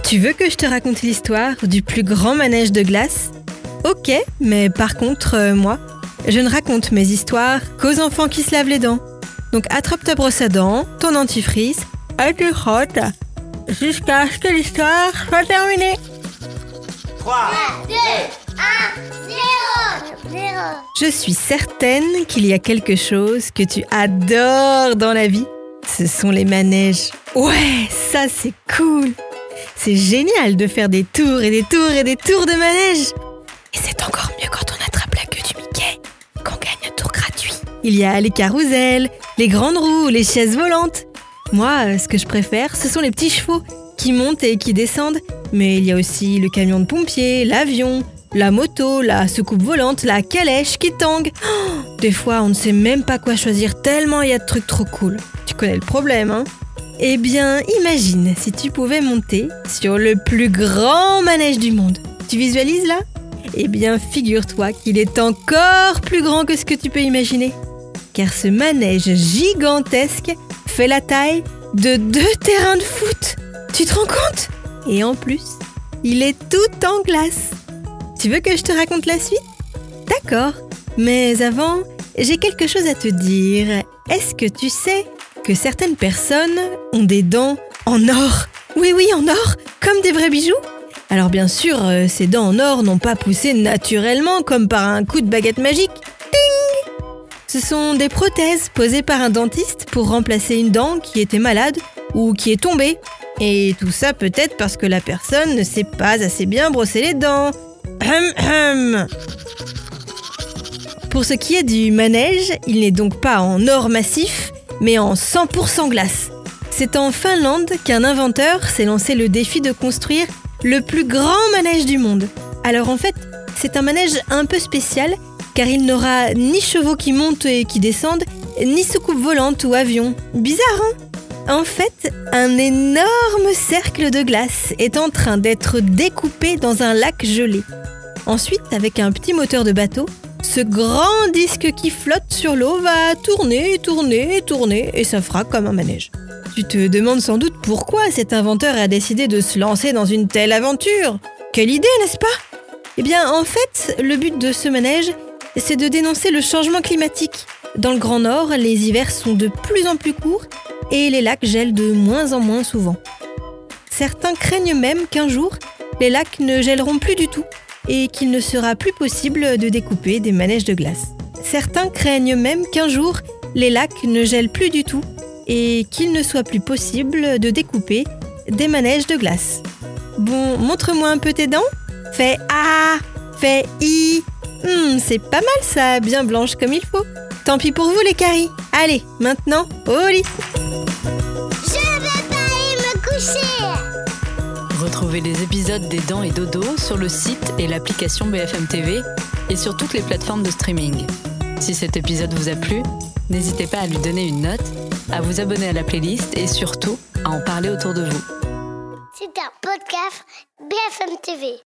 Tu veux que je te raconte l'histoire du plus grand manège de glace ? Ok, mais par contre, moi, je ne raconte mes histoires qu'aux enfants qui se lavent les dents. Donc attrape ta brosse à dents, ton dentifrice, et tu frottes jusqu'à ce que l'histoire soit terminée. 3, 2, 1, 0. Je suis certaine qu'il y a quelque chose que tu adores dans la vie. Ce sont les manèges. Ouais, ça c'est cool. C'est génial de faire des tours et des tours et des tours de manège. Et c'est encore mieux quand on attrape la queue du Mickey, qu'on gagne un tour gratuit. Il y a les carousels, les grandes roues, les chaises volantes. Moi, ce que je préfère, ce sont les petits chevaux qui montent et qui descendent. Mais il y a aussi le camion de pompier, l'avion, la moto, la soucoupe volante, la calèche qui tangue. Oh, des fois, on ne sait même pas quoi choisir tellement il y a de trucs trop cool. Tu connais le problème, hein ? Eh bien, imagine si tu pouvais monter sur le plus grand manège du monde. Tu visualises là ? Eh bien, figure-toi qu'il est encore plus grand que ce que tu peux imaginer. Car ce manège gigantesque fait la taille de 2 terrains de foot. Tu te rends compte ? Et en plus, il est tout en glace. Tu veux que je te raconte la suite ? D'accord, mais avant, j'ai quelque chose à te dire. Est-ce que tu sais que certaines personnes ont des dents en or ? Oui, en or, comme des vrais bijoux. Alors bien sûr, ces dents en or n'ont pas poussé naturellement comme par un coup de baguette magique. Ting ! Ce sont des prothèses posées par un dentiste pour remplacer une dent qui était malade ou qui est tombée. Et tout ça peut-être parce que la personne ne sait pas assez bien brosser les dents. Pour ce qui est du manège, il n'est donc pas en or massif, mais en 100% glace. C'est en Finlande qu'un inventeur s'est lancé le défi de construire le plus grand manège du monde. Alors en fait, c'est un manège un peu spécial, car il n'aura ni chevaux qui montent et qui descendent, ni soucoupe volante ou avion. Bizarre, hein ? En fait, un énorme cercle de glace est en train d'être découpé dans un lac gelé. Ensuite, avec un petit moteur de bateau, ce grand disque qui flotte sur l'eau va tourner, et ça fera comme un manège. Tu te demandes sans doute pourquoi cet inventeur a décidé de se lancer dans une telle aventure. Quelle idée, n'est-ce pas ? Eh bien, en fait, le but de ce manège, c'est de dénoncer le changement climatique. Dans le Grand Nord, les hivers sont de plus en plus courts et les lacs gèlent de moins en moins souvent. Certains craignent même qu'un jour, les lacs ne gèleront plus du tout et qu'il ne sera plus possible de découper des manèges de glace. Certains craignent même qu'un jour, les lacs ne gèlent plus du tout et qu'il ne soit plus possible de découper des manèges de glace. Bon, montre-moi un peu tes dents. Fais A, fais I. C'est pas mal ça, bien blanche comme il faut. Tant pis pour vous les caries. Allez, maintenant, au lit. Je vais pas aller me coucher. Retrouvez les épisodes des Dents et Dodo sur le site et l'application BFM TV et sur toutes les plateformes de streaming. Si cet épisode vous a plu, n'hésitez pas à lui donner une note, à vous abonner à la playlist et surtout à en parler autour de vous. C'est un podcast BFM TV.